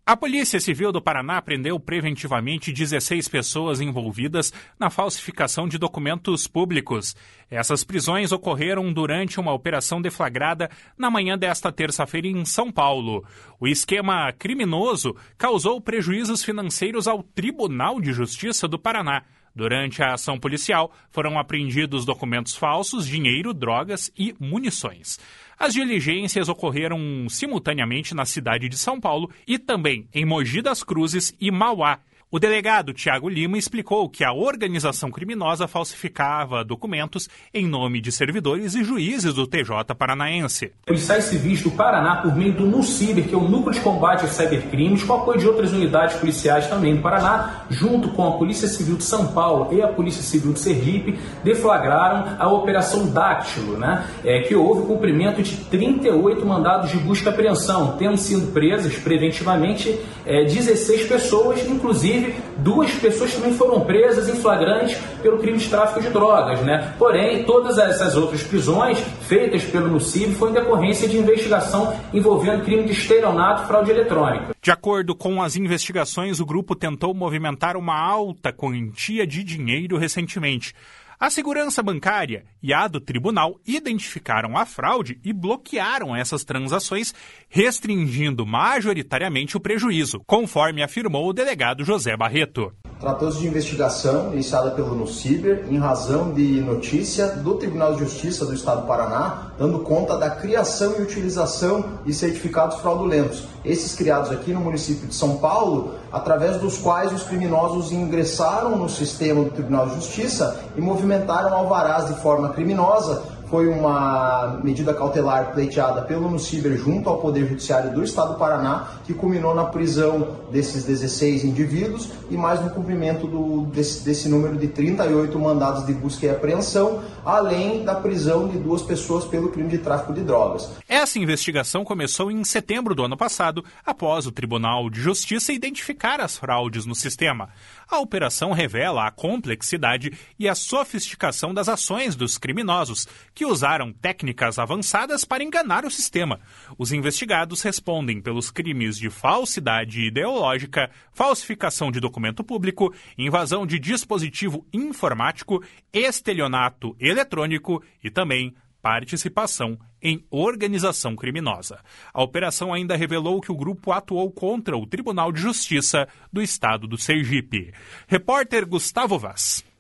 A Polícia Civil do Paraná prendeu preventivamente 16 pessoas envolvidas na falsificação de documentos públicos. Essas prisões ocorreram durante uma operação deflagrada na manhã desta terça-feira em São Paulo. O esquema criminoso causou prejuízos financeiros ao Tribunal de Justiça do Paraná. Durante a ação policial, foram apreendidos documentos falsos, dinheiro, drogas e munições. As diligências ocorreram simultaneamente na cidade de São Paulo e também em Mogi das Cruzes e Mauá. O delegado Tiago Lima explicou que a organização criminosa falsificava documentos em nome de servidores e juízes do TJ paranaense. Policiais civis do Paraná, por meio do NUCIBER, que é o Núcleo de Combate a Cybercrimes, com apoio de outras unidades policiais também do Paraná, junto com a Polícia Civil de São Paulo e a Polícia Civil de Sergipe, deflagraram a Operação Dáctilo, que houve o cumprimento de 38 mandados de busca e apreensão, tendo sido presas preventivamente 16 pessoas, inclusive 2 pessoas também foram presas em flagrante pelo crime de tráfico de drogas, Porém, todas essas outras prisões feitas pelo NUCIB foi em decorrência de investigação envolvendo crime de estelionato e fraude eletrônica. De acordo com as investigações, o grupo tentou movimentar uma alta quantia de dinheiro recentemente. A segurança bancária e a do tribunal identificaram a fraude e bloquearam essas transações, restringindo majoritariamente o prejuízo, conforme afirmou o delegado José Barreto. Tratou-se de investigação iniciada pelo NUCIBER em razão de notícia do Tribunal de Justiça do Estado do Paraná, dando conta da criação e utilização de certificados fraudulentos. Esses criados aqui no município de São Paulo, através dos quais os criminosos ingressaram no sistema do Tribunal de Justiça e movimentaram alvarás de forma criminosa. Foi uma medida cautelar pleiteada pelo NUCIBER junto ao Poder Judiciário do Estado do Paraná, que culminou na prisão desses 16 indivíduos e mais no cumprimento desse número de 38 mandados de busca e apreensão, além da prisão de 2 pessoas pelo crime de tráfico de drogas. Essa investigação começou em setembro do ano passado, após o Tribunal de Justiça identificar as fraudes no sistema. A operação revela a complexidade e a sofisticação das ações dos criminosos, que usaram técnicas avançadas para enganar o sistema. Os investigados respondem pelos crimes de falsidade ideológica, falsificação de documento público, invasão de dispositivo informático, estelionato eletrônico e também participação em organização criminosa. A operação ainda revelou que o grupo atuou contra o Tribunal de Justiça do Estado do Sergipe. Repórter Gustavo Vaz.